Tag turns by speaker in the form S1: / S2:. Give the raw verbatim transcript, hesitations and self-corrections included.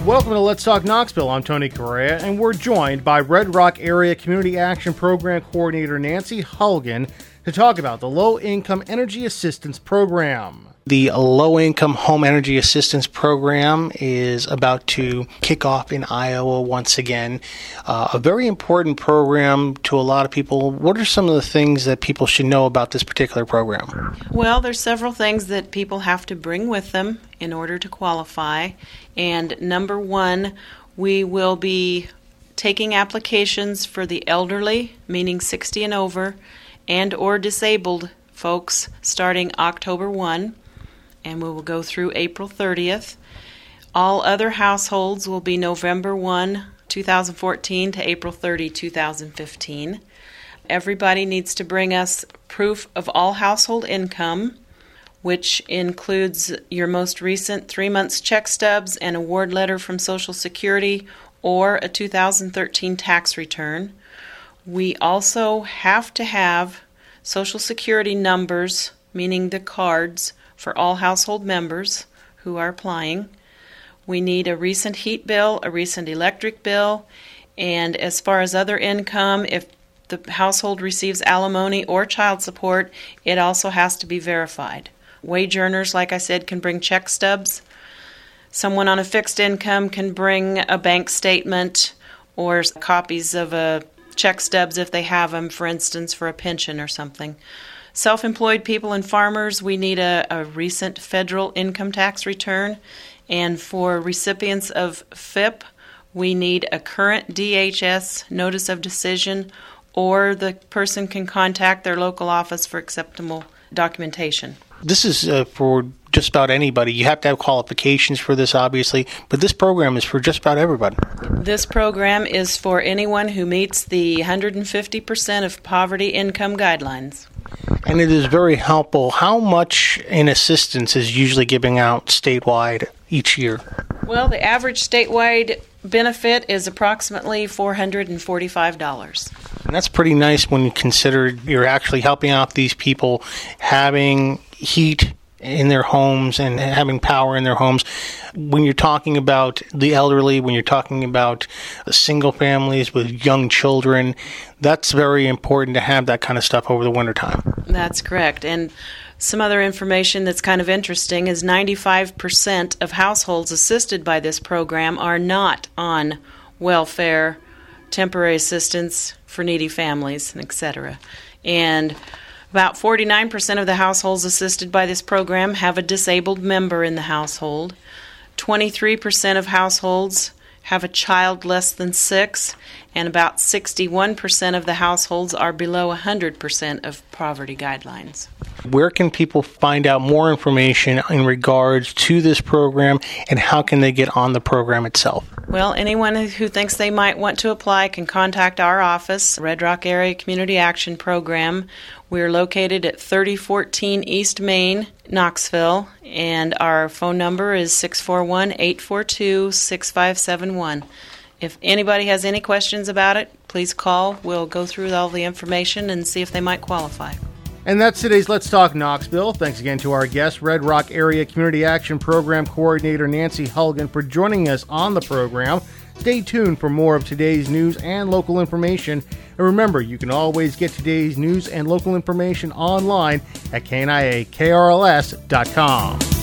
S1: Welcome to Let's Talk Knoxville. I'm Tony Correa, and we're joined by Red Rock Area Community Action Program Coordinator Nancy Hulgan to talk about the Low Income Energy Assistance Program.
S2: The Low Income Home Energy Assistance Program is about to kick off in Iowa once again. Uh, a very important program to a lot of people. What are some of the things that people should know about this particular program?
S3: Well, there's several things that people have to bring with them in order to qualify. And number one, we will be taking applications for the elderly, meaning sixty and over, and or disabled folks starting October first. And we will go through April thirtieth. All other households will be November first, twenty fourteen to April thirtieth, twenty fifteen. Everybody needs to bring us proof of all household income, which includes your most recent three months check stubs and award letter from Social Security or a two thousand thirteen tax return. We also have to have Social Security numbers, meaning the cards, for all household members who are applying. We need a recent heat bill, a recent electric bill, and as far as other income, if the household receives alimony or child support, it also has to be verified. Wage earners, like I said, can bring check stubs. Someone on a fixed income can bring a bank statement or copies of a check stubs if they have them, for instance, for a pension or something. Self-employed people and farmers, we need a, a recent federal income tax return. And for recipients of F I P, we need a current D H S notice of decision, or the person can contact their local office for acceptable documentation.
S2: This is uh, for just about anybody. You have to have qualifications for this, obviously, but this program is for just about everybody.
S3: This program is for anyone who meets the one hundred fifty percent of poverty income guidelines.
S2: And it is very helpful. How much in assistance is usually giving out statewide each year?
S3: Well, the average statewide benefit is approximately four hundred forty-five dollars.
S2: And that's pretty nice when you consider you're actually helping out these people having heat in their homes and having power in their homes. When you're talking about the elderly, when you're talking about single families with young children, that's very important to have that kind of stuff over the wintertime.
S3: That's correct. And some other information that's kind of interesting is ninety-five percent of households assisted by this program are not on welfare, temporary assistance for needy families, et cetera. And about forty-nine percent of the households assisted by this program have a disabled member in the household. twenty-three percent of households have a child less than six, and about sixty-one percent of the households are below one hundred percent of poverty guidelines.
S2: Where can people find out more information in regards to this program, and how can they get on the program itself?
S3: Well, anyone who thinks they might want to apply can contact our office, Red Rock Area Community Action Program. We're located at thirty fourteen East Main, Knoxville, and our phone number is six four one, eight four two, six five seven one. If anybody has any questions about it, please call. We'll go through all the information and see if they might qualify.
S1: And that's today's Let's Talk Knoxville. Thanks again to our guest, Red Rock Area Community Action Program Coordinator Nancy Hulgan, for joining us on the program. Stay tuned for more of today's news and local information. And remember, you can always get today's news and local information online at K N I A K R L S dot com.